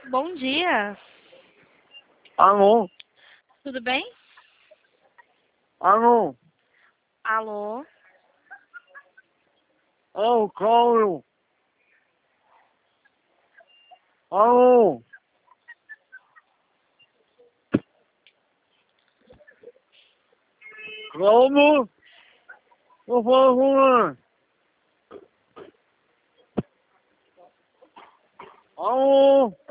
Bom dia. Alô? Tudo bem? Alô? Alô? É o Cláudio. Alô? Cláudio? Por favor. Alô?